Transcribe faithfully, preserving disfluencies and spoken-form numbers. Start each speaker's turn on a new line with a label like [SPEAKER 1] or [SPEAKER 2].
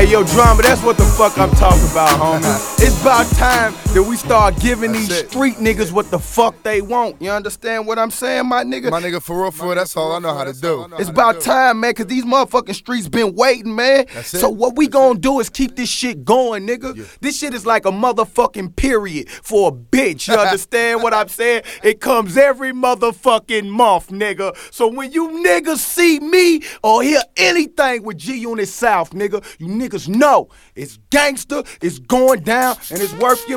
[SPEAKER 1] yo, drama, that's what the fuck I'm talking about, homie. It's about time that we start giving that's these it. street niggas what the fuck they want. You understand what I'm saying, my nigga?
[SPEAKER 2] My nigga, for real, for real, that's all I know how to do.
[SPEAKER 1] It's about time, man, cause these motherfucking streets been waiting, man.
[SPEAKER 2] That's it.
[SPEAKER 1] So what we gonna do is keep this shit going, nigga. Yeah. This shit is like a motherfucking period for a bitch. You understand what I'm saying? It comes every motherfucking month, nigga. So when you niggas see me or hear anything with G Unit South, nigga, you niggas know it's gangster, it's going down, and it's worth your